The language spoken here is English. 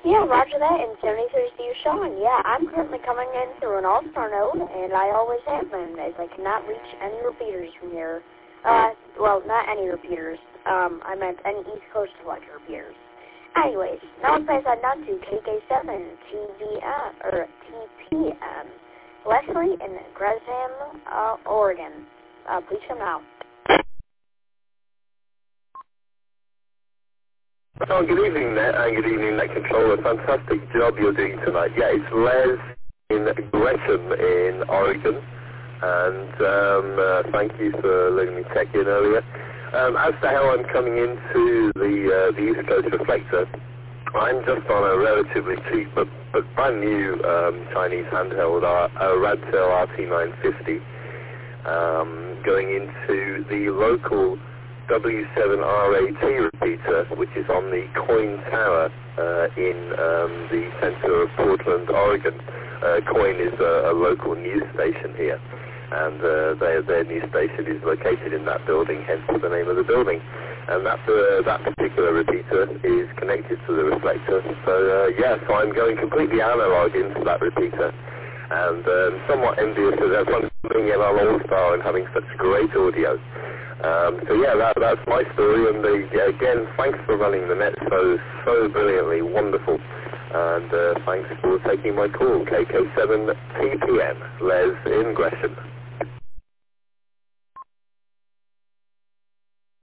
Yeah, roger that, and 73 Steve Sean. Yeah, I'm currently coming in through an all-star node, and I always have been, as I cannot reach any repeaters from here. Well, not any repeaters. I meant any East Coast Select repeaters. Anyways, now let's pass that down to KK7 TPM. Leslie in Gresham, Oregon. Please come now. Oh, good evening, Net, and good evening, Net Controller. Fantastic job you're doing tonight. Yeah, it's Les in Gresham in Oregon, and thank you for letting me check in earlier. As to how I'm coming into the East Coast Reflector, I'm just on a relatively cheap but brand new Chinese handheld Radtel RT950, going into the local W7RAT repeater, which is on the Coin Tower in the center of Portland, Oregon. Coin is a local news station here, and their news station is located in that building, hence the name of the building. And that particular repeater is connected to the reflector. So so I'm going completely analog into that repeater, and somewhat envious of everyone being in our All-Star and having such great audio. That's my story, and again, thanks for running the net so brilliantly, wonderful, and thanks for taking my call. KK7 TPM, Les in Gresham.